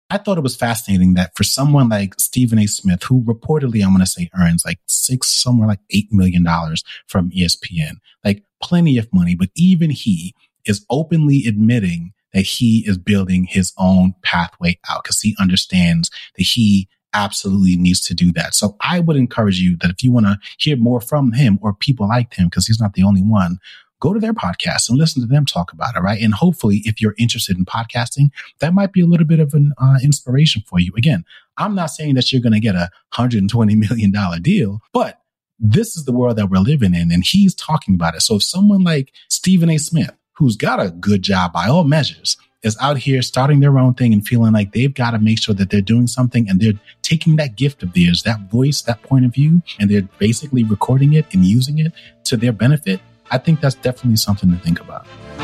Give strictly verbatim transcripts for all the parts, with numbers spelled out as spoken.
I thought it was fascinating that for someone like Stephen A. Smith, who reportedly, I'm going to say earns like six, somewhere like eight million dollars from E S P N, like plenty of money, but even he is openly admitting that he is building his own pathway out because he understands that he absolutely needs to do that. So I would encourage you that if you want to hear more from him or people like him, because he's not the only one, go to their podcast and listen to them talk about it, right? And hopefully, if you're interested in podcasting, that might be a little bit of an uh, inspiration for you. Again, I'm not saying that you're going to get a one hundred twenty million dollars deal, but this is the world that we're living in, and he's talking about it. So if someone like Stephen A. Smith, who's got a good job by all measures, is out here starting their own thing and feeling like they've got to make sure that they're doing something and they're taking that gift of theirs, that voice, that point of view, and they're basically recording it and using it to their benefit, I think that's definitely something to think about.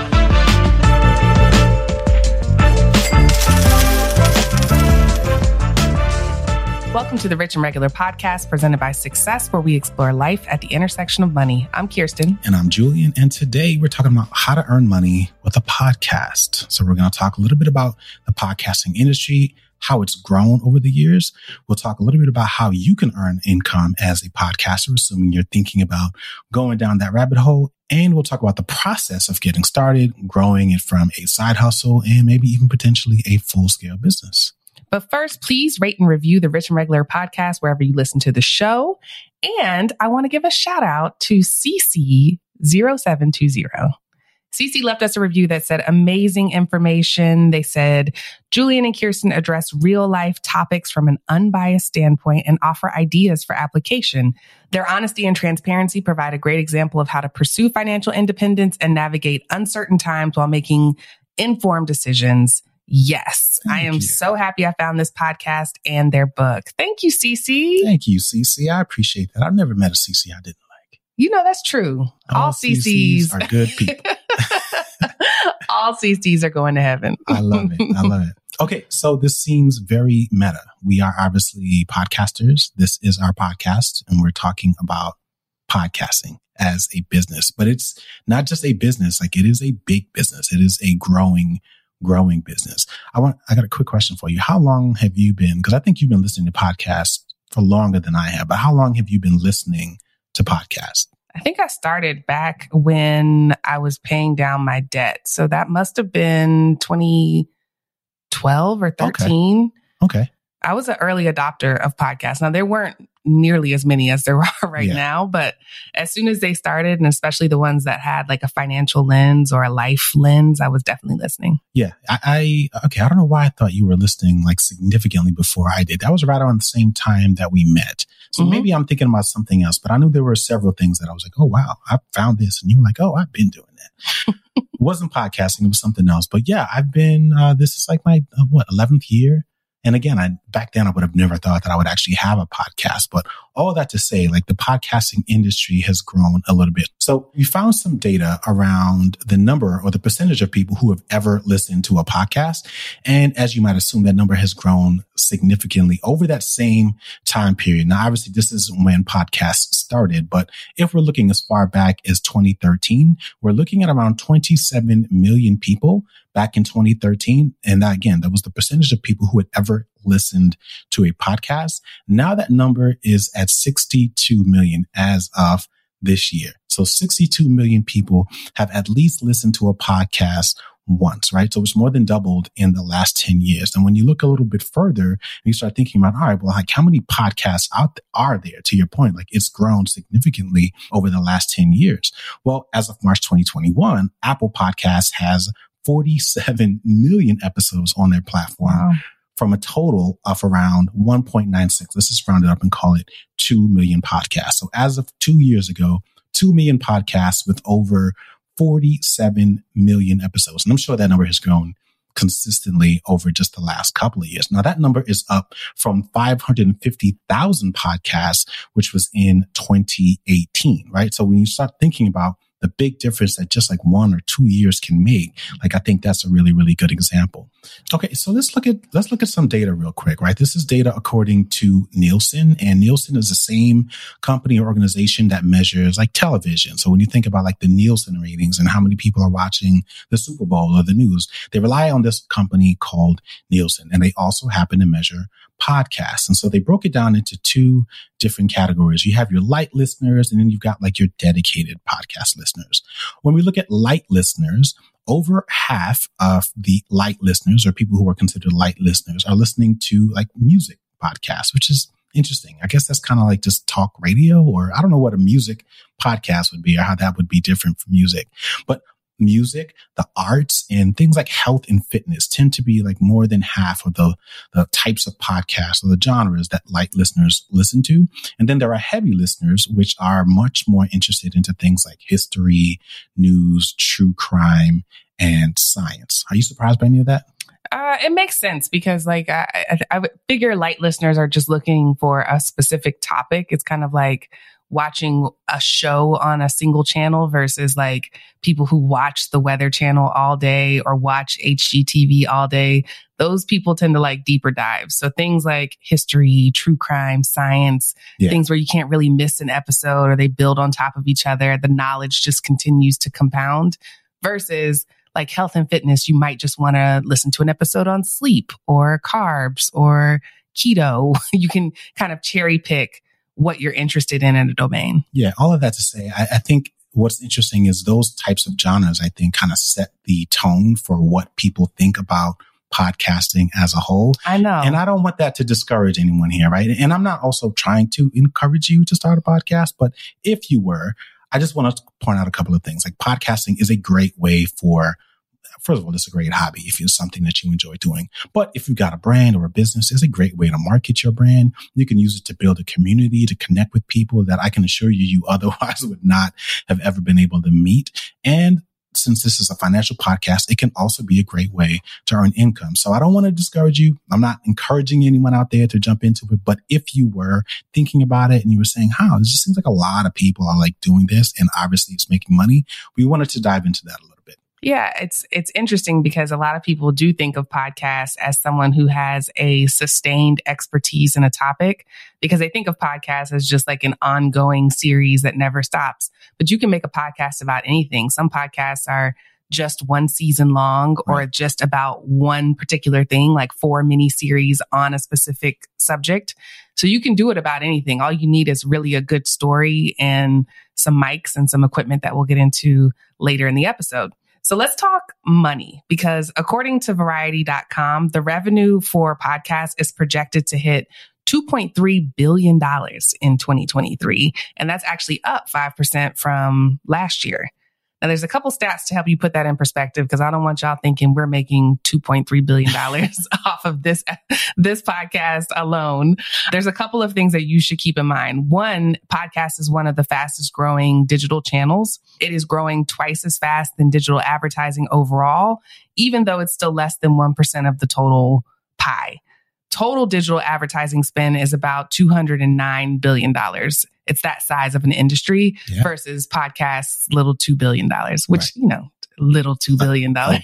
Welcome to the Rich and Regular podcast presented by Success, where we explore life at the intersection of money. I'm Kirsten. And I'm Julian. And today we're talking about how to earn money with a podcast. So we're going to talk a little bit about the podcasting industry, how it's grown over the years. We'll talk a little bit about how you can earn income as a podcaster, assuming you're thinking about going down that rabbit hole. And we'll talk about the process of getting started, growing it from a side hustle, and maybe even potentially a full-scale business. But first, please rate and review the Rich and Regular podcast wherever you listen to the show. And I want to give a shout out to C C zero seven two zero. C C left us a review that said amazing information. They said, Julian and Kirsten address real life topics from an unbiased standpoint and offer ideas for application. Their honesty and transparency provide a great example of how to pursue financial independence and navigate uncertain times while making informed decisions. Yes, Thank I am you. so happy I found this podcast and their book. Thank you, C C. Thank you, C C. I appreciate that. I've never met a C C I didn't like. You know, that's true. All, All C Cs are good people. All C Cs are going to heaven. I love it. I love it. Okay, so this seems very meta. We are obviously podcasters. This is our podcast, and we're talking about podcasting as a business. But it's not just a business. Like, it is a big business. It is a growing growing business. I want, I got a quick question for you. How long have you been, because I think you've been listening to podcasts for longer than I have, but how long have you been listening to podcasts? I think I started back when I was paying down my debt. So that must have been twenty twelve or thirteen. Okay. okay. I was an early adopter of podcasts. Now, there weren't nearly as many as there are right yeah. now, but as soon as they started, and especially the ones that had like a financial lens or a life lens, I was definitely listening. Yeah. I, I okay. I don't know why I thought you were listening like significantly before I did. That was right around the same time that we met. So mm-hmm. maybe I'm thinking about something else, but I knew there were several things that I was like, oh, wow, I found this. And you were like, oh, I've been doing that. It wasn't podcasting. It was something else. But yeah, I've been, uh, this is like my, uh, what, eleventh year. And again, I back then I would have never thought that I would actually have a podcast. But all that to say, like, the podcasting industry has grown a little bit. So we found some data around the number or the percentage of people who have ever listened to a podcast. And as you might assume, that number has grown significantly over that same time period. Now, obviously, this is when podcasts started. But if we're looking as far back as twenty thirteen, we're looking at around twenty-seven million people back in twenty thirteen. And that, again, that was the percentage of people who had ever listened to a podcast. Now that number is at sixty-two million as of this year. So sixty-two million people have at least listened to a podcast once, right? So it's more than doubled in the last ten years. And when you look a little bit further and you start thinking about, all right, well, like, how many podcasts out are there? To your point, like, it's grown significantly over the last ten years. Well, as of March twenty twenty-one, Apple Podcasts has forty-seven million episodes on their platform. Wow. From a total of around one point nine six. Let's just round it up and call it two million podcasts. So as of two years ago, two million podcasts with over forty-seven million episodes. And I'm sure that number has grown consistently over just the last couple of years. Now, that number is up from five hundred fifty thousand podcasts, which was in twenty eighteen, right? So when you start thinking about the big difference that just like one or two years can make. Like, I think that's a really, really good example. Okay. So let's look at, let's look at some data real quick, right? This is data according to Nielsen, and Nielsen is the same company or organization that measures like television. So when you think about like the Nielsen ratings and how many people are watching the Super Bowl or the news, they rely on this company called Nielsen, and they also happen to measure podcasts. And so they broke it down into two different categories. You have your light listeners, and then you've got like your dedicated podcast listeners. When we look at light listeners, over half of the light listeners, or people who are considered light listeners, are listening to like music podcasts, which is interesting. I guess that's kind of like just talk radio, or I don't know what a music podcast would be or how that would be different from music. But music, the arts, and things like health and fitness tend to be like more than half of the, the types of podcasts or the genres that light listeners listen to. And then there are heavy listeners, which are much more interested into things like history, news, true crime, and science. Are you surprised by any of that? Uh, it makes sense because like I, I, I would figure light listeners are just looking for a specific topic. It's kind of like watching a show on a single channel versus like people who watch the Weather Channel all day or watch H G T V all day. Those people tend to like deeper dives. So things like history, true crime, science, yeah. things where you can't really miss an episode or they build on top of each other. The knowledge just continues to compound versus like health and fitness. You might just want to listen to an episode on sleep or carbs or keto. You can kind of cherry pick what you're interested in in a domain. Yeah, all of that to say, I, I think what's interesting is those types of genres, I think, kind of set the tone for what people think about podcasting as a whole. I know. And I don't want that to discourage anyone here, right? And I'm not also trying to encourage you to start a podcast, but if you were, I just want to point out a couple of things. Like, podcasting is a great way for, first of all, it's a great hobby if it's something that you enjoy doing. But if you've got a brand or a business, it's a great way to market your brand. You can use it to build a community, to connect with people that I can assure you, you otherwise would not have ever been able to meet. And since this is a financial podcast, it can also be a great way to earn income. So I don't want to discourage you. I'm not encouraging anyone out there to jump into it. But if you were thinking about it and you were saying, how, this just seems like a lot of people are like doing this and obviously it's making money, we wanted to dive into that a little bit. Yeah, it's it's interesting because a lot of people do think of podcasts as someone who has a sustained expertise in a topic, because they think of podcasts as just like an ongoing series that never stops. But you can make a podcast about anything. Some podcasts are just one season long or right. just about one particular thing, like four mini series on a specific subject. So you can do it about anything. All you need is really a good story and some mics and some equipment that we'll get into later in the episode. So let's talk money, because according to Variety dot com, the revenue for podcasts is projected to hit two point three billion dollars in twenty twenty-three. And that's actually up five percent from last year. Now, there's a couple stats to help you put that in perspective, because I don't want y'all thinking we're making two point three billion dollars off of this, this podcast alone. There's a couple of things that you should keep in mind. One, podcast is one of the fastest growing digital channels. It is growing twice as fast than digital advertising overall, even though it's still less than one percent of the total pie. Total digital advertising spend is about two hundred nine billion dollars. It's that size of an industry yeah. versus podcasts, little two billion dollars, which, right. you know, little two billion dollars.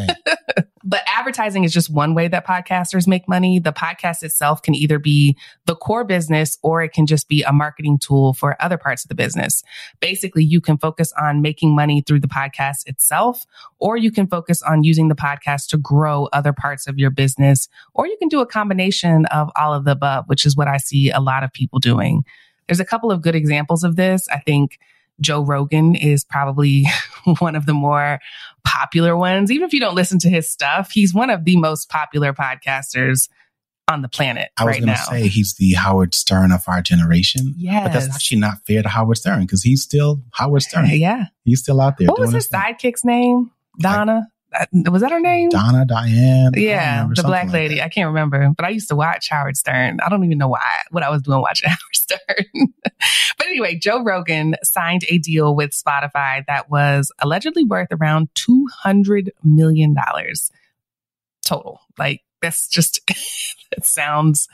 But advertising is just one way that podcasters make money. The podcast itself can either be the core business or it can just be a marketing tool for other parts of the business. Basically, you can focus on making money through the podcast itself, or you can focus on using the podcast to grow other parts of your business, or you can do a combination of all of the above, which is what I see a lot of people doing. There's a couple of good examples of this. I think Joe Rogan is probably one of the more popular ones. Even if you don't listen to his stuff, he's one of the most popular podcasters on the planet right now. I was going to say he's the Howard Stern of our generation. Yes. But that's actually not fair to Howard Stern, because he's still Howard Stern. Yeah. He's still out there. What was his sidekick's name? Donna? Like, was that her name? Donna, Diane. Yeah, the black lady. Like I can't remember, but I used to watch Howard Stern. I don't even know why, what I was doing watching Howard Stern. But anyway, Joe Rogan signed a deal with Spotify that was allegedly worth around two hundred million dollars total. Like, that's just, it sounds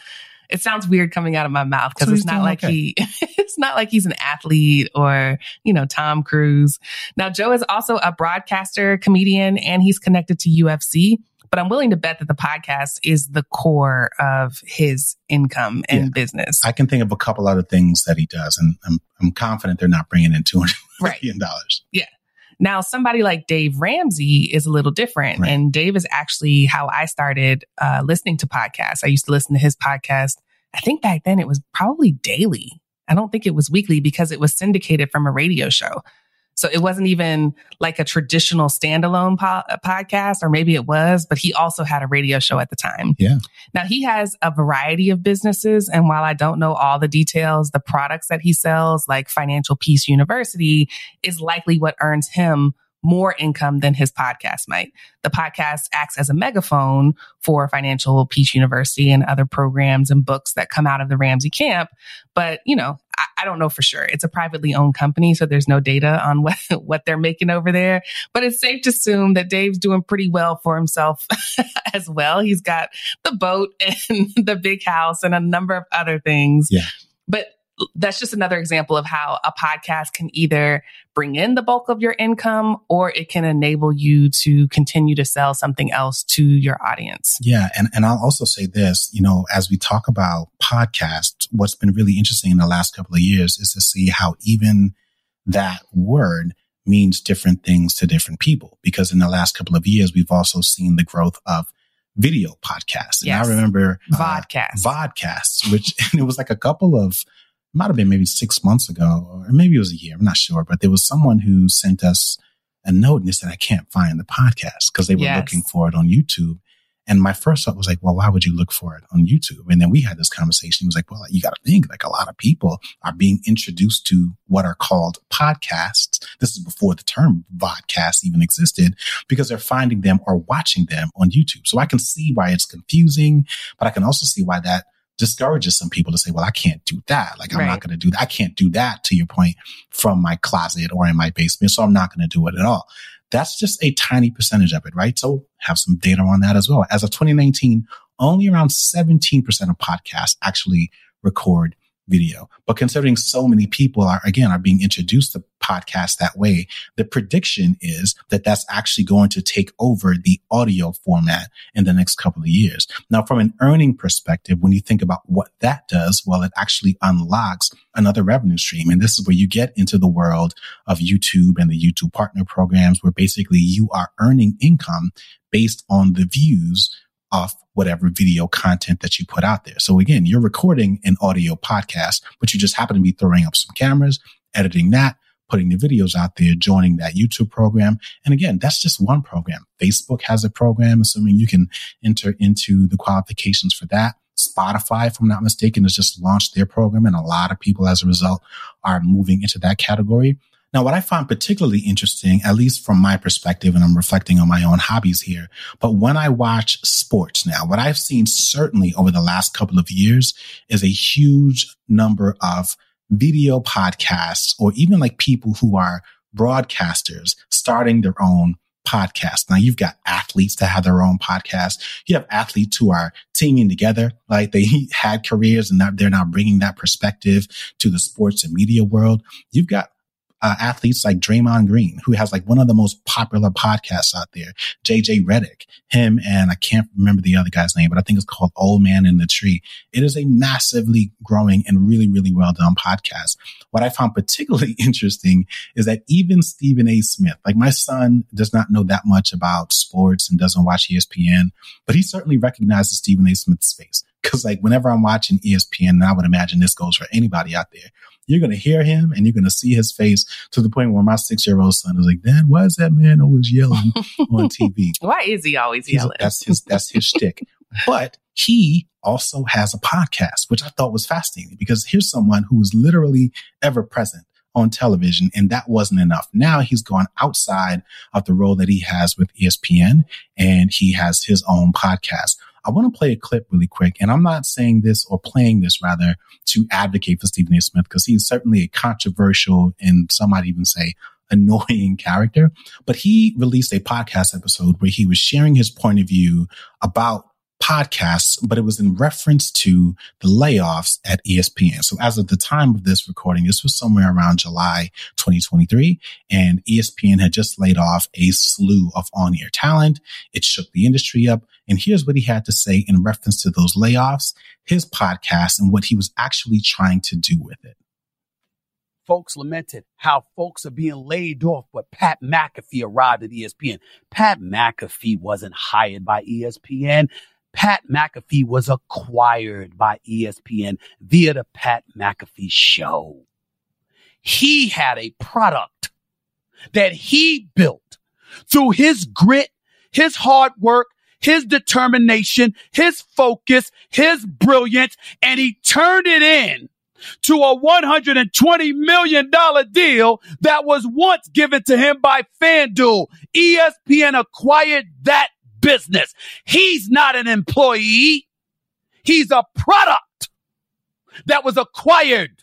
It sounds weird coming out of my mouth because So it's he's not doing like okay. he, it's not like he's an athlete or, you know, Tom Cruise. Now, Joe is also a broadcaster, comedian, and he's connected to U F C. But I'm willing to bet that the podcast is the core of his income and Yeah. business. I can think of a couple other things that he does, and I'm I'm confident they're not bringing in two hundred Right. million dollars. Yeah. Now, somebody like Dave Ramsey is a little different. Right. And Dave is actually how I started uh, listening to podcasts. I used to listen to his podcast. I think back then it was probably daily. I don't think it was weekly because it was syndicated from a radio show. So it wasn't even like a traditional standalone po- podcast, or maybe it was, but he also had a radio show at the time. Yeah. Now he has a variety of businesses. And while I don't know all the details, the products that he sells, like Financial Peace University, is likely what earns him more income than his podcast might. The podcast acts as a megaphone for Financial Peace University and other programs and books that come out of the Ramsey camp. But, you know, I, I don't know for sure. It's a privately owned company, so there's no data on what, what they're making over there. But it's safe to assume that Dave's doing pretty well for himself as well. He's got the boat and the big house and a number of other things. Yeah. But that's just another example of how a podcast can either bring in the bulk of your income or it can enable you to continue to sell something else to your audience. Yeah. And, and I'll also say this, you know, as we talk about podcasts, what's been really interesting in the last couple of years is to see how even that word means different things to different people. Because in the last couple of years, we've also seen the growth of video podcasts. And Yes. I remember uh, Vodcast. vodcasts, which and it was like a couple of, might have been maybe six months ago, or maybe it was a year. I'm not sure, but there was someone who sent us a note and they said, I can't find the podcast because they were Yes. looking for it on YouTube. And my first thought was like, well, why would you look for it on YouTube? And then we had this conversation. It was like, well, you got to think like a lot of people are being introduced to what are called podcasts. This is before the term vodcast even existed because they're finding them or watching them on YouTube. So I can see why it's confusing, but I can also see why that discourages some people to say, well, I can't do that. Like, I'm Right. not going to do that. I can't do that, to your point, from my closet or in my basement. So I'm not going to do it at all. That's just a tiny percentage of it, right? So have some data on that as well. As of twenty nineteen, only around seventeen percent of podcasts actually record video. But considering so many people are, again, are being introduced to podcasts that way, the prediction is that that's actually going to take over the audio format in the next couple of years. Now, from an earning perspective, when you think about what that does, well, it actually unlocks another revenue stream. And this is where you get into the world of YouTube and the YouTube partner programs, where basically you are earning income based on the views of whatever video content that you put out there. So again, you're recording an audio podcast, but you just happen to be throwing up some cameras, editing that, putting the videos out there, joining that YouTube program. And again, that's just one program. Facebook has a program, assuming you can enter into the qualifications for that. Spotify, if I'm not mistaken, has just launched their program, and a lot of people as a result are moving into that category. Now, what I find particularly interesting, at least from my perspective, and I'm reflecting on my own hobbies here, but when I watch sports now, what I've seen certainly over the last couple of years is a huge number of video podcasts, or even like people who are broadcasters starting their own podcast. Now, you've got athletes that have their own podcast. You have athletes who are teaming together, like they had careers and they're now bringing that perspective to the sports and media world. You've got Uh, athletes like Draymond Green, who has like one of the most popular podcasts out there. J J Redick, him, and I can't remember the other guy's name, but I think it's called Old Man in the Tree. It is a massively growing and really, really well done podcast. What I found particularly interesting is that even Stephen A. Smith, like my son does not know that much about sports and doesn't watch E S P N, but he certainly recognizes Stephen A. Smith's face. Cause like whenever I'm watching E S P N, and I would imagine this goes for anybody out there, you're going to hear him and you're going to see his face, to the point where my six-year-old son is like, Dad, why is that man always yelling on T V? Why is he always He's, yelling? that's his, that's his shtick. But he also has a podcast, which I thought was fascinating, because here's someone who was literally ever present on television, and that wasn't enough. Now he's gone outside of the role that he has with E S P N, and he has his own podcast. I want to play a clip really quick, and I'm not saying this or playing this rather to advocate for Stephen A. Smith, because he's certainly a controversial and some might even say annoying character. But he released a podcast episode where he was sharing his point of view about podcasts, but it was in reference to the layoffs at E S P N. So as of the time of this recording, this was somewhere around July twenty twenty-three, and E S P N had just laid off a slew of on-air talent. It shook the industry up. And here's what he had to say in reference to those layoffs, his podcast, and what he was actually trying to do with it. Folks lamented how folks are being laid off, but Pat McAfee arrived at E S P N. Pat McAfee wasn't hired by E S P N. Pat McAfee was acquired by E S P N via the Pat McAfee Show. He had a product that he built through his grit, his hard work, his determination, his focus, his brilliance, and he turned it in to a one hundred twenty million dollars deal that was once given to him by FanDuel. E S P N acquired that business. He's not an employee. He's a product that was acquired.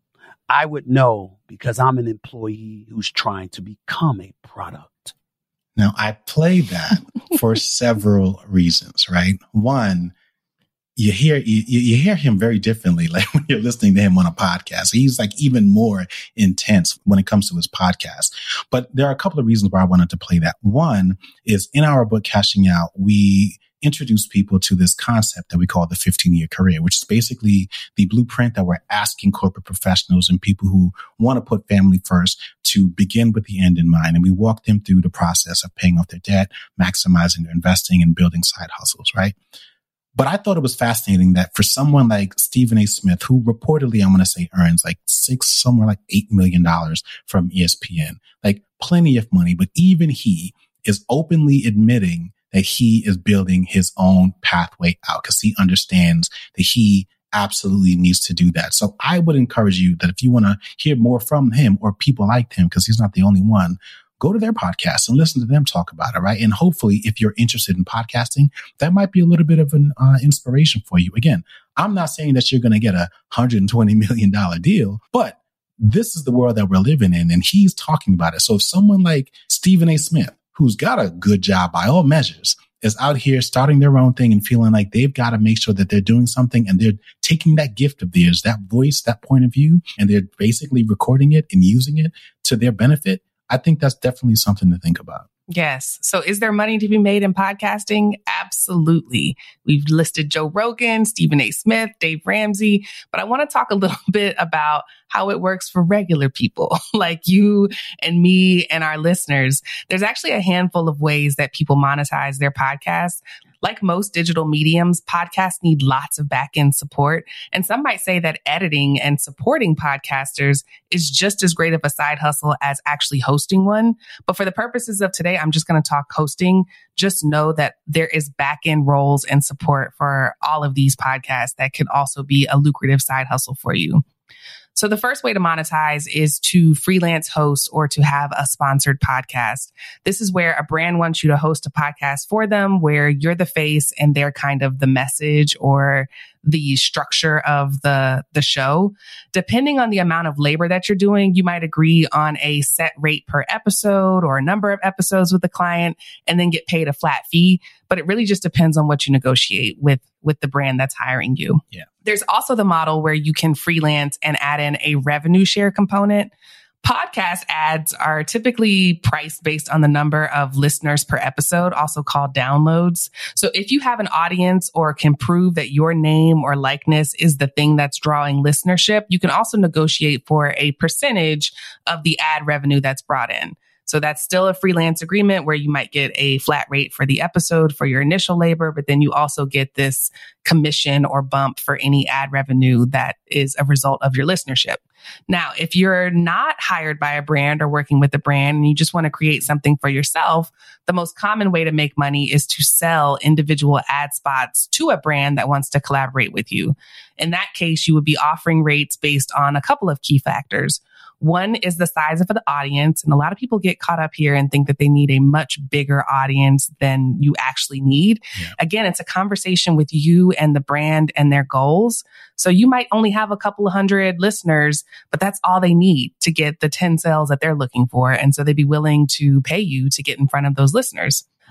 I would know because I'm an employee who's trying to become a product. Now, I play that for several reasons, right? One, you hear you, you hear him very differently, like when you're listening to him on a podcast. He's like even more intense when it comes to his podcast. But there are a couple of reasons why I wanted to play that. One is in our book, Cashing Out, we introduce people to this concept that we call the fifteen-year career, which is basically the blueprint that we're asking corporate professionals and people who want to put family first to begin with the end in mind. And we walk them through the process of paying off their debt, maximizing their investing, and building side hustles, right? But I thought it was fascinating that for someone like Stephen A. Smith, who reportedly, I'm going to say, earns like six, somewhere like eight million dollars from E S P N, like plenty of money. But even he is openly admitting that he is building his own pathway out because he understands that he absolutely needs to do that. So I would encourage you that if you want to hear more from him or people like him, because he's not the only one, go to their podcast and listen to them talk about it, right? And hopefully, if you're interested in podcasting, that might be a little bit of an uh, inspiration for you. Again, I'm not saying that you're going to get a one hundred twenty million dollars deal, but this is the world that we're living in, and he's talking about it. So if someone like Stephen A. Smith, who's got a good job by all measures, is out here starting their own thing and feeling like they've got to make sure that they're doing something and they're taking that gift of theirs, that voice, that point of view, and they're basically recording it and using it to their benefit, I think that's definitely something to think about. Yes. So is there money to be made in podcasting? Absolutely. We've listed Joe Rogan, Stephen A. Smith, Dave Ramsey, but I want to talk a little bit about how it works for regular people like you and me and our listeners. There's actually a handful of ways that people monetize their podcasts. Like most digital mediums, podcasts need lots of back-end support. And some might say that editing and supporting podcasters is just as great of a side hustle as actually hosting one. But for the purposes of today, I'm just going to talk hosting. Just know that there is back-end roles and support for all of these podcasts that could also be a lucrative side hustle for you. So the first way to monetize is to freelance host or to have a sponsored podcast. This is where a brand wants you to host a podcast for them, where you're the face and they're kind of the message or the structure of the, the show. Depending on the amount of labor that you're doing, you might agree on a set rate per episode or a number of episodes with the client and then get paid a flat fee. But it really just depends on what you negotiate with, with the brand that's hiring you. Yeah. There's also the model where you can freelance and add in a revenue share component. Podcast ads are typically priced based on the number of listeners per episode, also called downloads. So if you have an audience or can prove that your name or likeness is the thing that's drawing listenership, you can also negotiate for a percentage of the ad revenue that's brought in. So that's still a freelance agreement where you might get a flat rate for the episode for your initial labor, but then you also get this commission or bump for any ad revenue that is a result of your listenership. Now, if you're not hired by a brand or working with a brand and you just want to create something for yourself, the most common way to make money is to sell individual ad spots to a brand that wants to collaborate with you. In that case, you would be offering rates based on a couple of key factors. One is the size of the audience. And a lot of people get caught up here and think that they need a much bigger audience than you actually need. Yeah. Again, it's a conversation with you and the brand and their goals. So you might only have a couple of hundred listeners, but that's all they need to get the ten sales that they're looking for. And so they'd be willing to pay you to get in front of those listeners.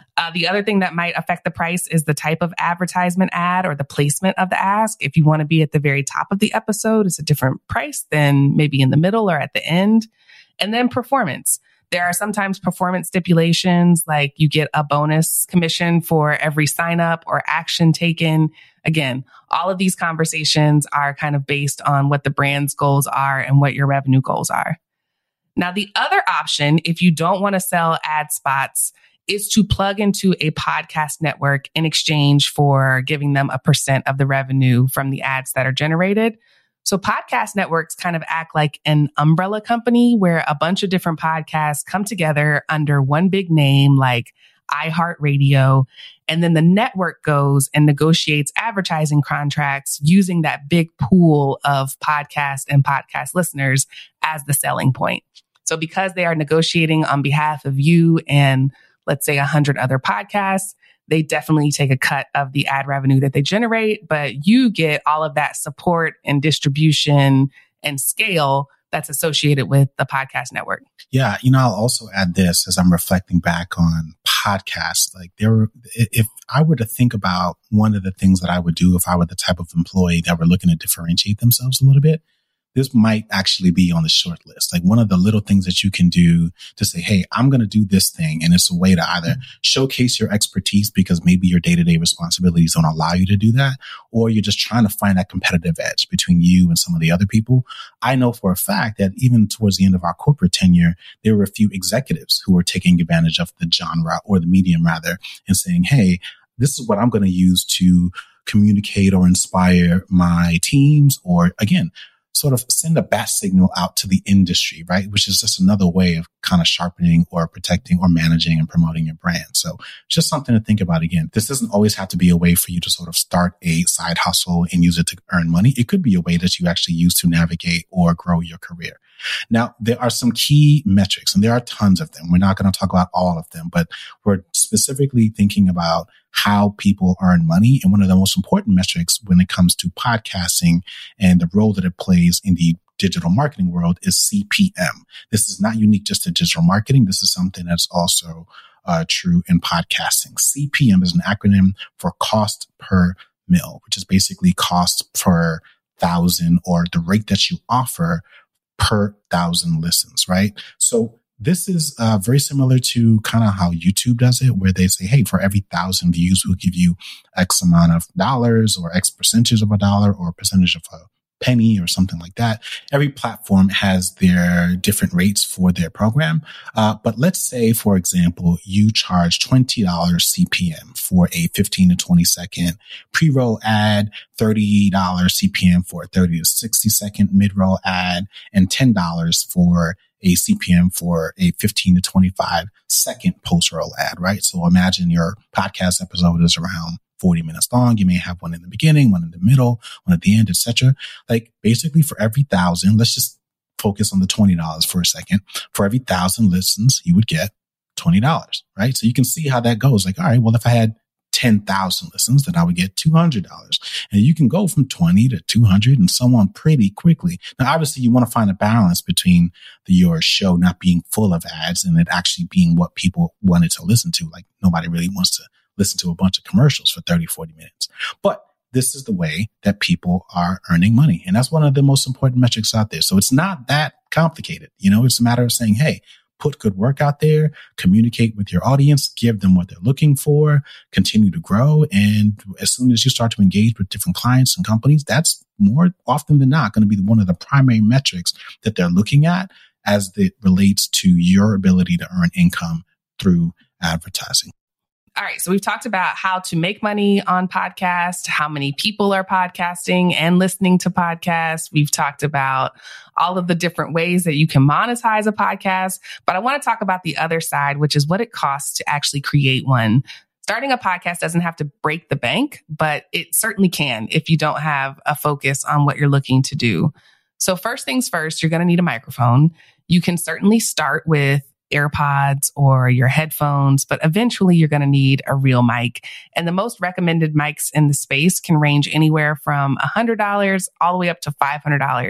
Uh, the other thing that might affect the price is the type of advertisement ad or the placement of the ask. If you want to be at the very top of the episode, it's a different price than maybe in the middle or at the end. And then performance. There are sometimes performance stipulations, like you get a bonus commission for every sign up or action taken. Again, all of these conversations are kind of based on what the brand's goals are and what your revenue goals are. Now, the other option, if you don't want to sell ad spots, is to plug into a podcast network in exchange for giving them a percent of the revenue from the ads that are generated. So podcast networks kind of act like an umbrella company where a bunch of different podcasts come together under one big name like iHeartRadio. And then the network goes and negotiates advertising contracts using that big pool of podcast and podcast listeners as the selling point. So because they are negotiating on behalf of you and let's say a hundred other podcasts, they definitely take a cut of the ad revenue that they generate, but you get all of that support and distribution and scale that's associated with the podcast network. Yeah. You know, I'll also add this as I'm reflecting back on podcasts. Like there were, if I were to think about one of the things that I would do if I were the type of employee that were looking to differentiate themselves a little bit, this might actually be on the short list. Like one of the little things that you can do to say, hey, I'm going to do this thing. And it's a way to either showcase your expertise because maybe your day-to-day responsibilities don't allow you to do that, or you're just trying to find that competitive edge between you and some of the other people. I know for a fact that even towards the end of our corporate tenure, there were a few executives who were taking advantage of the genre or the medium rather and saying, hey, this is what I'm going to use to communicate or inspire my teams, or again, sort of send a bat signal out to the industry, right? Which is just another way of kind of sharpening or protecting or managing and promoting your brand. So just something to think about. Again, this doesn't always have to be a way for you to sort of start a side hustle and use it to earn money. It could be a way that you actually use to navigate or grow your career. Now, there are some key metrics, and there are tons of them. We're not going to talk about all of them, but we're specifically thinking about how people earn money. And one of the most important metrics when it comes to podcasting and the role that it plays in the digital marketing world is C P M. This is not unique just to digital marketing. This is something that's also uh, true in podcasting. C P M is an acronym for cost per mil, which is basically cost per thousand, or the rate that you offer per thousand listens, right? So this is uh, very similar to kind of how YouTube does it, where they say, hey, for every thousand views, we'll give you X amount of dollars or X percentage of a dollar or a percentage of a penny or something like that. Every platform has their different rates for their program. Uh, but let's say, for example, you charge twenty dollars C P M for a fifteen to twenty second pre-roll ad, thirty dollars C P M for a thirty to sixty second mid-roll ad, and ten dollars for a C P M for a fifteen to twenty-five second post-roll ad, right? So imagine your podcast episode is around forty minutes long. You may have one in the beginning, one in the middle, one at the end, et cetera. Like basically for every thousand, let's just focus on the twenty dollars for a second. For every thousand listens, you would get twenty dollars, right? So you can see how that goes. Like, all right, well, if I had ten thousand listens, then I would get two hundred dollars. And you can go from twenty to two hundred and so on pretty quickly. Now, obviously, you want to find a balance between the, your show not being full of ads and it actually being what people wanted to listen to. Like nobody really wants to listen to a bunch of commercials for thirty, forty minutes. But this is the way that people are earning money. And that's one of the most important metrics out there. So it's not that complicated. You know, it's a matter of saying, hey, put good work out there, communicate with your audience, give them what they're looking for, continue to grow. And as soon as you start to engage with different clients and companies, that's more often than not going to be one of the primary metrics that they're looking at as it relates to your ability to earn income through advertising. All right. So we've talked about how to make money on podcasts, how many people are podcasting and listening to podcasts. We've talked about all of the different ways that you can monetize a podcast. But I want to talk about the other side, which is what it costs to actually create one. Starting a podcast doesn't have to break the bank, but it certainly can if you don't have a focus on what you're looking to do. So first things first, you're going to need a microphone. You can certainly start with AirPods or your headphones, but eventually you're going to need a real mic. And the most recommended mics in the space can range anywhere from one hundred dollars all the way up to five hundred dollars,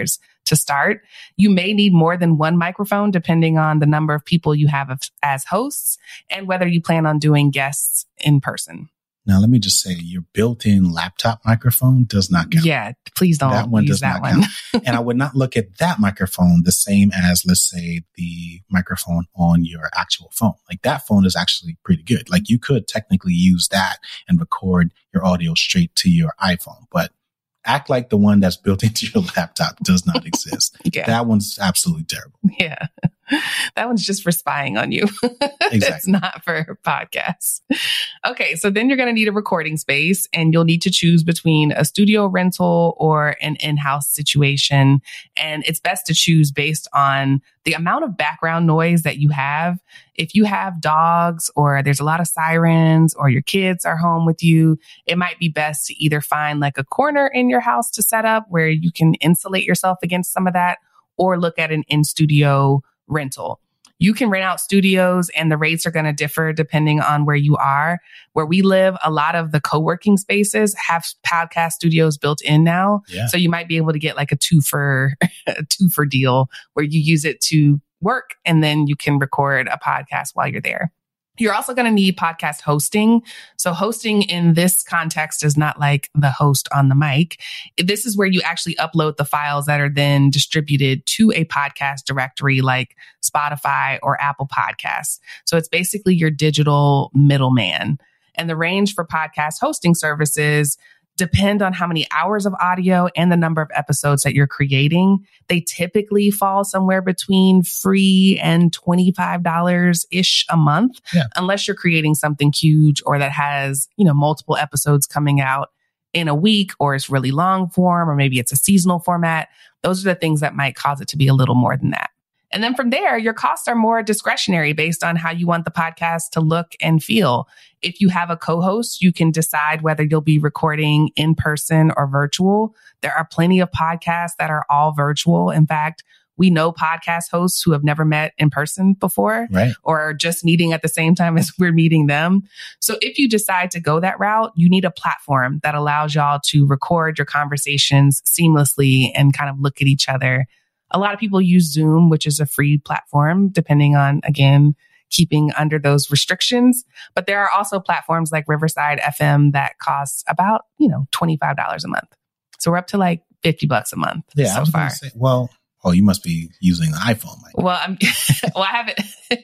to start. You may need more than one microphone depending on the number of people you have as hosts and whether you plan on doing guests in person. Now, let me just say, your built-in laptop microphone does not count. Yeah, please don't that one use does that not one. count. And I would not look at that microphone the same as, let's say, the microphone on your actual phone. Like, that phone is actually pretty good. Like, you could technically use that and record your audio straight to your iPhone, but act like the one that's built into your laptop does not exist. Yeah. That one's absolutely terrible. Yeah. That one's just for spying on you. Exactly. It's not for podcasts. Okay. So then you're going to need a recording space and you'll need to choose between a studio rental or an in-house situation. And it's best to choose based on the amount of background noise that you have. If you have dogs or there's a lot of sirens or your kids are home with you, it might be best to either find like a corner in your house to set up where you can insulate yourself against some of that, or look at an in-studio rental. You can rent out studios and the rates are going to differ depending on where you are. Where we live, a lot of the co-working spaces have podcast studios built in now. Yeah. So you might be able to get like a two for a two for deal where you use it to work and then you can record a podcast while you're there. You're also going to need podcast hosting. So hosting in this context is not like the host on the mic. This is where you actually upload the files that are then distributed to a podcast directory like Spotify or Apple Podcasts. So it's basically your digital middleman. And the range for podcast hosting services depend on how many hours of audio and the number of episodes that you're creating. They typically fall somewhere between free and twenty-five dollars-ish a month, yeah. unless you're creating something huge or that has, you know, multiple episodes coming out in a week, or it's really long form, or maybe it's a seasonal format. Those are the things that might cause it to be a little more than that. And then from there, your costs are more discretionary based on how you want the podcast to look and feel. If you have a co-host, you can decide whether you'll be recording in person or virtual. There are plenty of podcasts that are all virtual. In fact, we know podcast hosts who have never met in person before, right, or are just meeting at the same time as we're meeting them. So if you decide to go that route, you need a platform that allows y'all to record your conversations seamlessly and kind of look at each other. A lot of people use Zoom, which is a free platform, depending on, again, keeping under those restrictions. But there are also platforms like Riverside F M that cost about, you know, twenty-five dollars a month. So we're up to like fifty bucks a month yeah, so I was far. Gonna say, well, oh, you must be using the iPhone, Mike. Well, I'm, well, I haven't,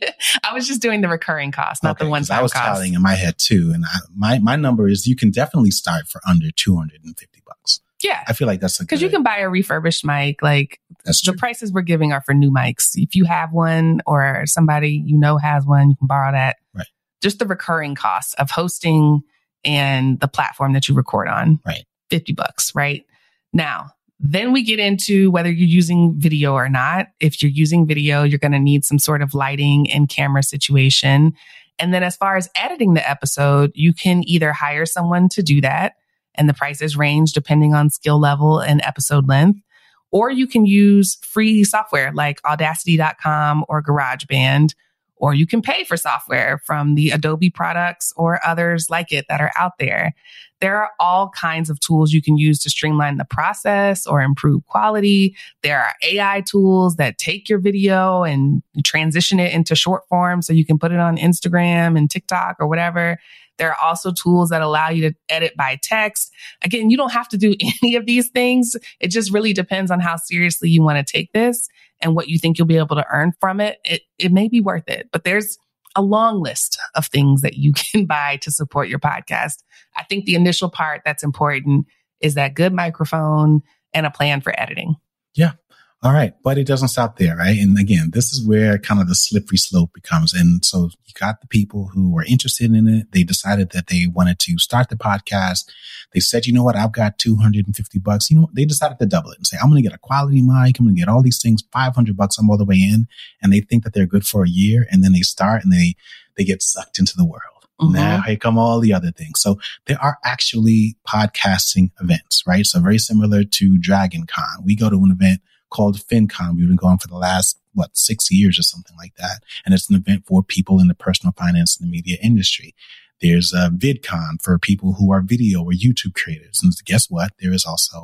I was just doing the recurring cost, not okay, the one time I was cost. tallying in my head too. And I, my, my number is you can definitely start for under two hundred fifty bucks. Yeah. I feel like that's a Because you can buy a refurbished mic. Like That's the true. prices we're giving are for new mics. If you have one or somebody you know has one, you can borrow that. Right. Just the recurring costs of hosting and the platform that you record on. Right. fifty bucks, right? Now, then we get into whether you're using video or not. If you're using video, you're going to need some sort of lighting and camera situation. And then as far as editing the episode, you can either hire someone to do that, and the prices range depending on skill level and episode length. Or you can use free software like Audacity dot com or GarageBand, or you can pay for software from the Adobe products or others like it that are out there. There are all kinds of tools you can use to streamline the process or improve quality. There are A I tools that take your video and transition it into short form so you can put it on Instagram and TikTok or whatever. There are also tools that allow you to edit by text. Again, you don't have to do any of these things. It just really depends on how seriously you want to take this and what you think you'll be able to earn from it. It, it may be worth it, but there's a long list of things that you can buy to support your podcast. I think the initial part that's important is that good microphone and a plan for editing. Yeah. All right. But it doesn't stop there, right? And again, this is where kind of the slippery slope becomes. And so you got the people who were interested in it. They decided that they wanted to start the podcast. They said, you know what? I've got two hundred fifty bucks. You know, they decided to double it and say, I'm going to get a quality mic. I'm going to get all these things, five hundred bucks. I'm all the way in. And they think that they're good for a year. And then they start and they, they get sucked into the world. Mm-hmm. Now here come all the other things. So there are actually podcasting events, right? So very similar to Dragon Con. We go to an event called FinCon. We've been going for the last, what, six years or something like that. And it's an event for people in the personal finance and the media industry. There's a VidCon for people who are video or YouTube creators. And guess what? There is also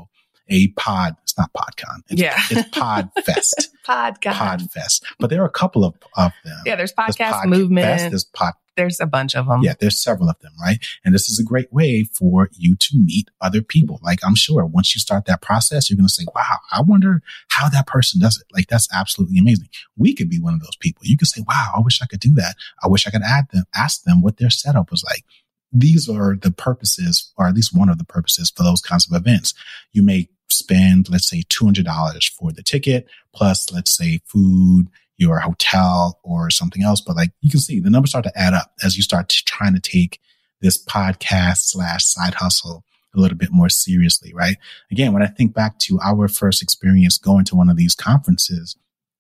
a pod. It's not PodCon. It's, yeah. it's PodFest. PodCon. PodFest. But there are a couple of, of them. Yeah, there's Podcast there's Pod Movement. Fest, there's Pod There's a bunch of them. Yeah, there's several of them, right? And this is a great way for you to meet other people. Like, I'm sure once you start that process, you're going to say, wow, I wonder how that person does it. Like, that's absolutely amazing. We could be one of those people. You could say, wow, I wish I could do that. I wish I could add them, ask them what their setup was like. These are the purposes, or at least one of the purposes for those kinds of events. You may spend, let's say, two hundred dollars for the ticket, plus, let's say, food, your hotel, or something else. But like, you can see the numbers start to add up as you start to, trying to take this podcast slash side hustle a little bit more seriously, right? Again, when I think back to our first experience going to one of these conferences,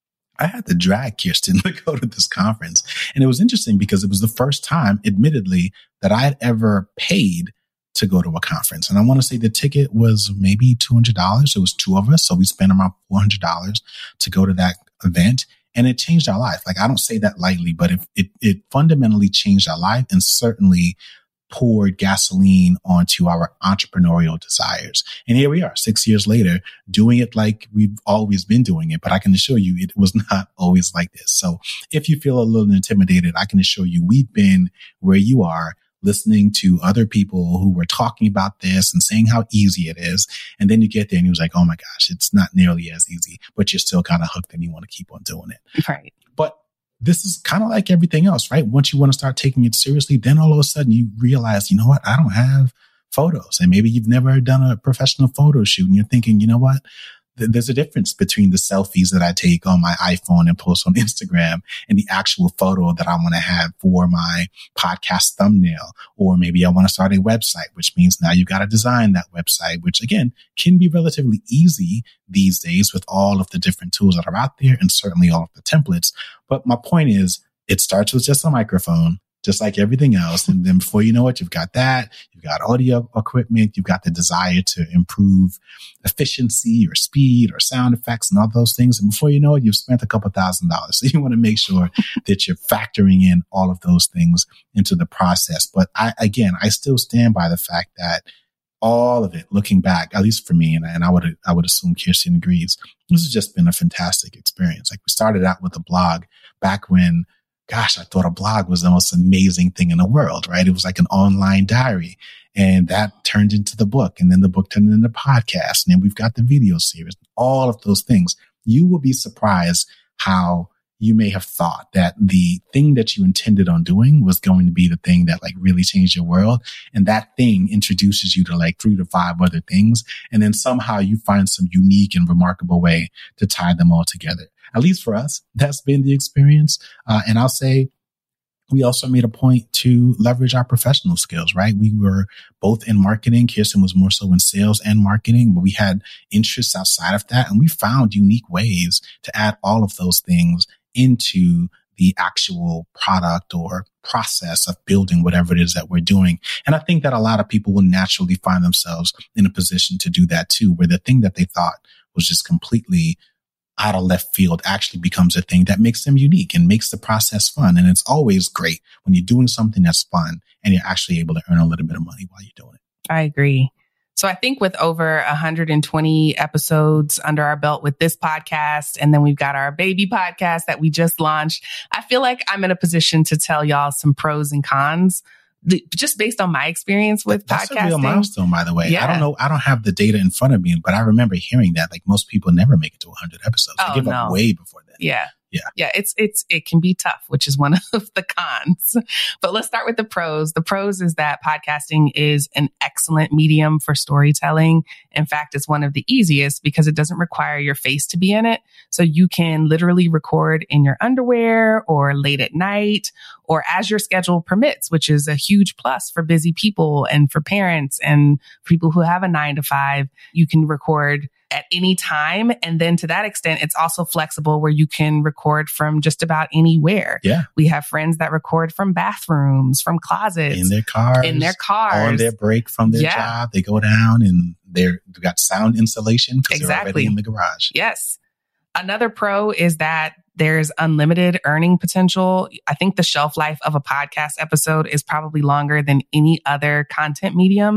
I had to drag Kirsten to go to this conference. And it was interesting because it was the first time, admittedly, that I had ever paid to go to a conference. And I want to say the ticket was maybe two hundred dollars. It was two of us. So we spent around four hundred dollars to go to that event. And it changed our life. Like, I don't say that lightly, but it, it, it fundamentally changed our life and certainly poured gasoline onto our entrepreneurial desires. And here we are six years later doing it like we've always been doing it. But I can assure you it was not always like this. So if you feel a little intimidated, I can assure you we've been where you are, listening to other people who were talking about this and saying how easy it is. And then you get there and you're like, oh my gosh, it's not nearly as easy, but you're still kind of hooked and you want to keep on doing it. Right. But this is kind of like everything else, right? Once you want to start taking it seriously, then all of a sudden you realize, you know what? I don't have photos. And maybe you've never done a professional photo shoot and you're thinking, you know what? There's a difference between the selfies that I take on my iPhone and post on Instagram and the actual photo that I want to have for my podcast thumbnail. Or maybe I want to start a website, which means now you got to design that website, which again can be relatively easy these days with all of the different tools that are out there and certainly all of the templates. But my point is, it starts with just a microphone, just like everything else. And then before you know it, you've got that, you've got audio equipment, you've got the desire to improve efficiency or speed or sound effects and all those things. And before you know it, you've spent a couple thousand dollars. So you want to make sure that you're factoring in all of those things into the process. But I, again, I still stand by the fact that all of it, looking back, at least for me, and, and I would, I would assume Kirsten agrees, this has just been a fantastic experience. Like, we started out with a blog back when, gosh, I thought a blog was the most amazing thing in the world, right? It was like an online diary, and that turned into the book, and then the book turned into the podcast, and then we've got the video series, all of those things. You will be surprised how you may have thought that the thing that you intended on doing was going to be the thing that like really changed your world. And that thing introduces you to like three to five other things. And then somehow you find some unique and remarkable way to tie them all together. At least for us, that's been the experience. Uh, and I'll say we also made a point to leverage our professional skills, right? We were both in marketing. Kirsten was more so in sales and marketing, but we had interests outside of that. And we found unique ways to add all of those things into the actual product or process of building whatever it is that we're doing. And I think that a lot of people will naturally find themselves in a position to do that too, where the thing that they thought was just completely out of left field actually becomes a thing that makes them unique and makes the process fun. And it's always great when you're doing something that's fun and you're actually able to earn a little bit of money while you're doing it. I agree. So I think with over one hundred twenty episodes under our belt with this podcast, and then we've got our baby podcast that we just launched, I feel like I'm in a position to tell y'all some pros and cons, just based on my experience with That's podcasting. That's a real milestone, by the way. Yeah. I don't know. I don't have the data in front of me, but I remember hearing that like most people never make it to one hundred episodes. They Oh, give no. up way before then. Yeah. Yeah. Yeah. It's, it's, it can be tough, which is one of the cons. But let's start with the pros. The pros is that podcasting is an excellent medium for storytelling. In fact, it's one of the easiest because it doesn't require your face to be in it. So you can literally record in your underwear or late at night or as your schedule permits, which is a huge plus for busy people and for parents and people who have a nine to five. You can record at any time. And then to that extent, it's also flexible where you can record from just about anywhere. Yeah. We have friends that record from bathrooms, from closets. In their cars. In their cars. On their break from their Yeah. job. They go down and they're, they've got sound insulation because they're Exactly. already in the garage. Yes. Another pro is that there's unlimited earning potential. I think the shelf life of a podcast episode is probably longer than any other content medium.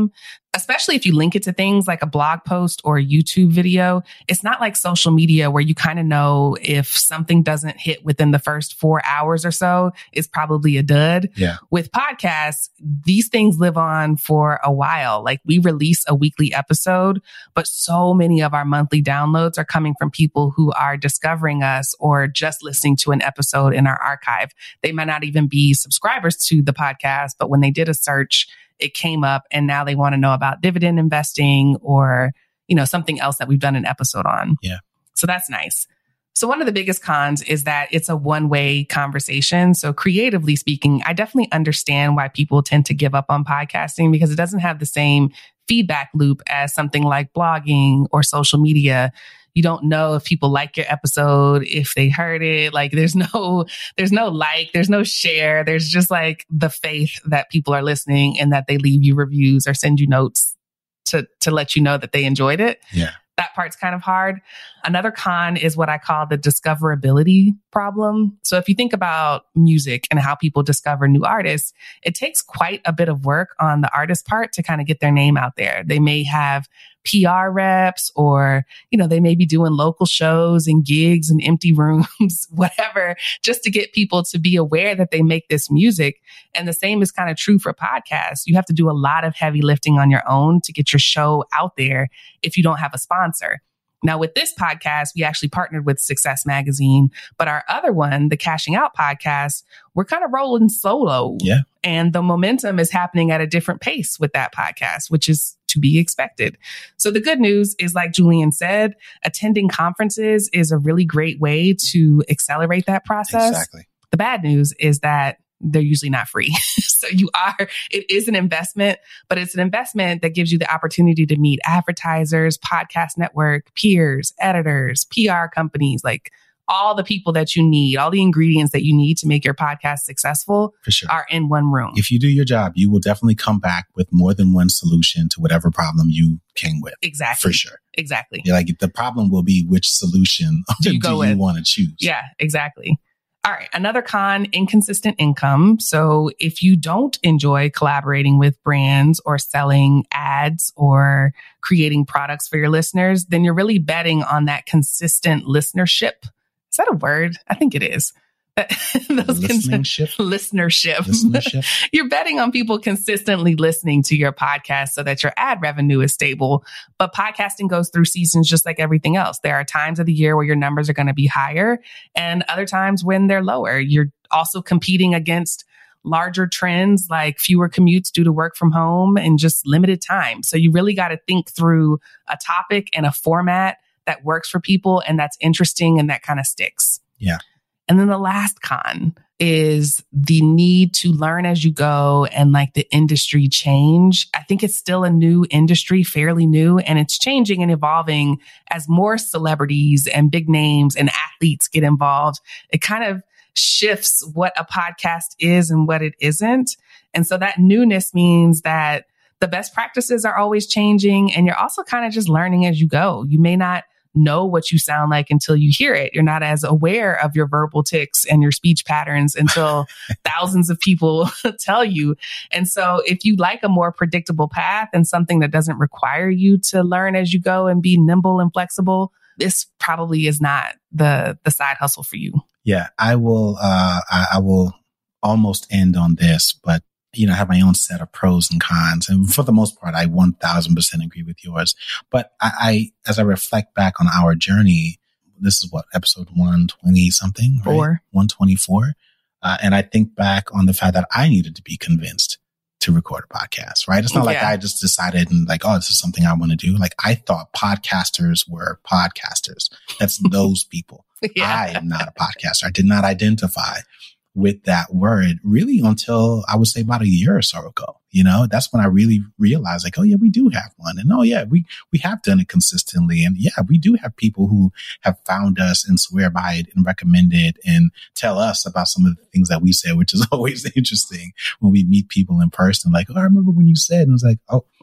especially if you link it to things like a blog post or a YouTube video. It's not like social media where you kind of know if something doesn't hit within the first four hours or so, it's probably a dud. Yeah. With podcasts, these things live on for a while. Like we release a weekly episode, but so many of our monthly downloads are coming from people who are discovering us or just listening to an episode in our archive. They might not even be subscribers to the podcast, but when they did a search, it came up and now they want to know about dividend investing or, you know, something else that we've done an episode on. Yeah. So that's nice. So one of the biggest cons is that it's a one-way conversation. So creatively speaking, I definitely understand why people tend to give up on podcasting because it doesn't have the same feedback loop as something like blogging or social media. You don't know if people like your episode, if they heard it. Like there's no, there's no like, there's no share. There's just like the faith that people are listening and that they leave you reviews or send you notes to, to let you know that they enjoyed it. Yeah. That part's kind of hard. Another con is what I call the discoverability problem. So if you think about music and how people discover new artists, it takes quite a bit of work on the artist part to kind of get their name out there. They may have P R reps or, you know, they may be doing local shows and gigs and empty rooms, whatever, just to get people to be aware that they make this music. And the same is kind of true for podcasts. You have to do a lot of heavy lifting on your own to get your show out there if you don't have a sponsor. Now, with this podcast, we actually partnered with Success Magazine, but our other one, the Cashing Out podcast, we're kind of rolling solo. Yeah. And the momentum is happening at a different pace with that podcast, which is to be expected. So the good news is, like Julian said, attending conferences is a really great way to accelerate that process. Exactly. The bad news is that they're usually not free. So you are, it is an investment, but it's an investment that gives you the opportunity to meet advertisers, podcast network, peers, editors, P R companies, like all the people that you need, all the ingredients that you need to make your podcast successful For sure. are in one room. If you do your job, you will definitely come back with more than one solution to whatever problem you came with. Exactly. For sure. Exactly. You're like, the problem will be which solution Do do you go you with? want to choose? Yeah, exactly. All right. Another con, inconsistent income. So if you don't enjoy collaborating with brands or selling ads or creating products for your listeners, then you're really betting on that consistent listenership. Is that a word? I think it is. Those Listenership? listenership. Listenership? You're betting on people consistently listening to your podcast so that your ad revenue is stable. But podcasting goes through seasons just like everything else. There are times of the year where your numbers are going to be higher and other times when they're lower. You're also competing against larger trends like fewer commutes due to work from home and just limited time. So you really got to think through a topic and a format that works for people and that's interesting and that kind of sticks. Yeah. And then the last con is the need to learn as you go and like the industry change. I think it's still a new industry, fairly new, and it's changing and evolving as more celebrities and big names and athletes get involved. It kind of shifts what a podcast is and what it isn't. And so that newness means that the best practices are always changing and you're also kind of just learning as you go. You may not know what you sound like until you hear it. You're not as aware of your verbal tics and your speech patterns until thousands of people tell you. And so if you like a more predictable path and something that doesn't require you to learn as you go and be nimble and flexible, this probably is not the, the side hustle for you. Yeah, I will, uh, I, I will almost end on this, but you know, I have my own set of pros and cons. And for the most part, I one thousand percent agree with yours. But I, I, as I reflect back on our journey, this is what, episode one twenty something, right? Four. one twenty-four. Uh, and I think back on the fact that I needed to be convinced to record a podcast, right? It's not like Yeah. I just decided and like, oh, this is something I want to do. Like I thought podcasters were podcasters. That's those people. Yeah. I am not a podcaster. I did not identify with that word really until I would say about a year or so ago. You know, that's when I really realized like, oh yeah, we do have one. And oh yeah, we, we have done it consistently. And yeah, we do have people who have found us and swear by it and recommend it and tell us about some of the things that we say, which is always interesting when we meet people in person. Like, oh, I remember when you said, and it was like, oh,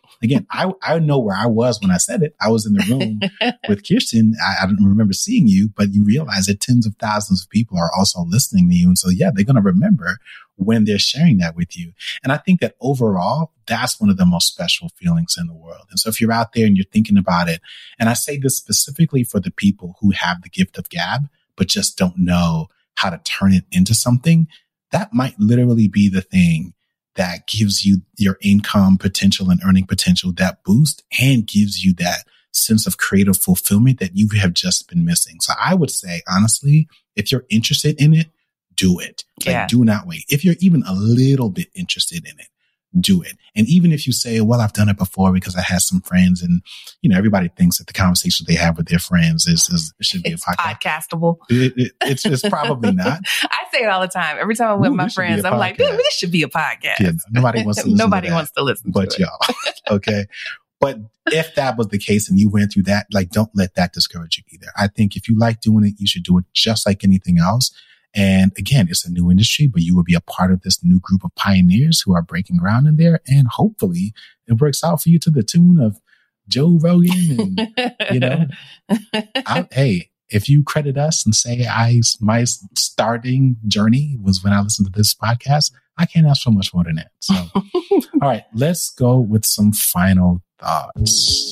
again, I, I know where I was when I said it. I was in the room with Kirsten. I, I don't remember seeing you, but you realize that tens of thousands of people are also listening to you. And so, yeah, they're going to remember when they're sharing that with you. And I think that overall, that's one of the most special feelings in the world. And so if you're out there and you're thinking about it, and I say this specifically for the people who have the gift of gab, but just don't know how to turn it into something, that might literally be the thing that gives you your income potential and earning potential, that boost, and gives you that sense of creative fulfillment that you have just been missing. So I would say, honestly, if you're interested in it, do it. Like, yeah. do not wait. If you're even a little bit interested in it, do it. And even if you say, well, I've done it before because I had some friends, and, you know, everybody thinks that the conversation they have with their friends is, is it should be it's a podcast. Podcastable. It, it, it's, it's probably not. I say it all the time. Every time I'm with Ooh, my friends, I'm like, dude, this should be a podcast. Yeah, nobody wants to listen Nobody to that, wants to listen but to it. y'all. Okay. But if that was the case and you went through that, like, don't let that discourage you either. I think if you like doing it, you should do it just like anything else. And again, it's a new industry, but you will be a part of this new group of pioneers who are breaking ground in there. And hopefully it works out for you to the tune of Joe Rogan. And, you know, I, hey, if you credit us and say I, my starting journey was when I listened to this podcast, I can't ask for much more than that. So, all right, let's go with some final thoughts.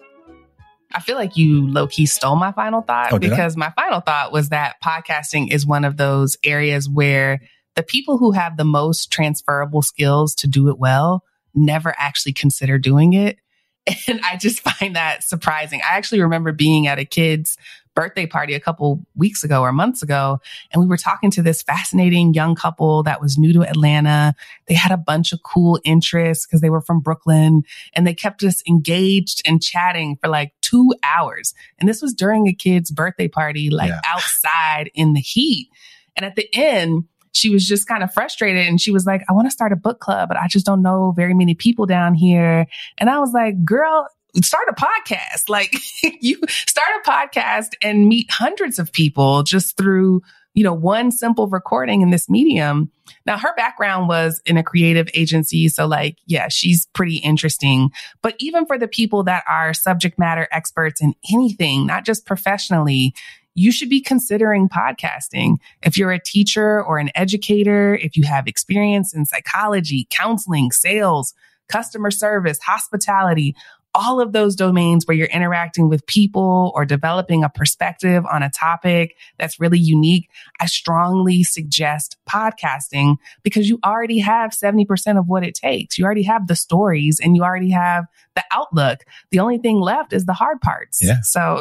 I feel like you low-key stole my final thought, oh, because my final thought was that podcasting is one of those areas where the people who have the most transferable skills to do it well never actually consider doing it. And I just find that surprising. I actually remember being at a kid's birthday party a couple weeks ago or months ago, and we were talking to this fascinating young couple that was new to Atlanta. They had a bunch of cool interests because they were from Brooklyn, and they kept us engaged and chatting for like two hours. And this was during a kid's birthday party, like yeah. outside in the heat. And at the end, she was just kind of frustrated, and she was like, I want to start a book club, but I just don't know very many people down here. And I was like, girl, start a podcast. Like, you start a podcast and meet hundreds of people just through, you know, one simple recording in this medium. Now, her background was in a creative agency. So like, yeah, she's pretty interesting. But even for the people that are subject matter experts in anything, not just professionally, you should be considering podcasting. If you're a teacher or an educator, if you have experience in psychology, counseling, sales, customer service, hospitality, all of those domains where you're interacting with people or developing a perspective on a topic that's really unique, I strongly suggest podcasting, because you already have seventy percent of what it takes. You already have the stories and you already have the outlook. The only thing left is the hard parts. Yeah. So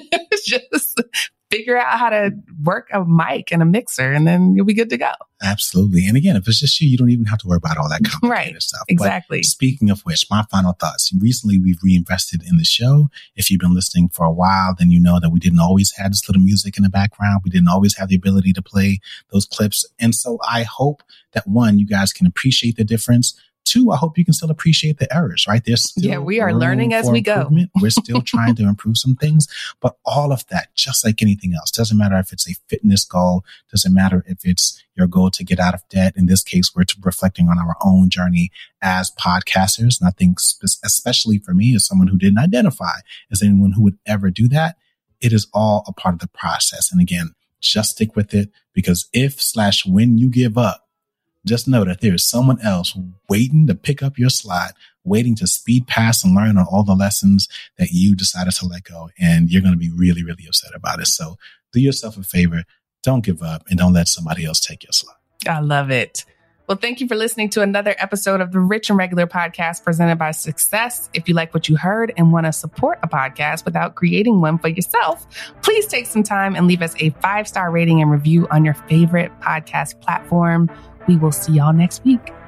just figure out how to work a mic and a mixer, and then you'll be good to go. Absolutely. And again, if it's just you, you don't even have to worry about all that complicated right. stuff. Exactly. But speaking of which, my final thoughts. Recently, we've reinvested in the show. If you've been listening for a while, then you know that we didn't always have this little music in the background. We didn't always have the ability to play those clips. And so I hope that, one, you guys can appreciate the difference. Two, I hope you can still appreciate the errors, right? There's still yeah, we are learning as we go. We're still trying to improve some things, but all of that, just like anything else, doesn't matter if it's a fitness goal, doesn't matter if it's your goal to get out of debt. In this case, we're reflecting on our own journey as podcasters. And I think especially for me, as someone who didn't identify as anyone who would ever do that, it is all a part of the process. And again, just stick with it, because if slash when you give up, just know that there is someone else waiting to pick up your slot, waiting to speed past and learn on all the lessons that you decided to let go. And you're going to be really, really upset about it. So do yourself a favor. Don't give up, and don't let somebody else take your slot. I love it. Well, thank you for listening to another episode of the Rich and Regular podcast presented by Success. If you like what you heard and want to support a podcast without creating one for yourself, please take some time and leave us a five-star rating and review on your favorite podcast platform. We will see y'all next week.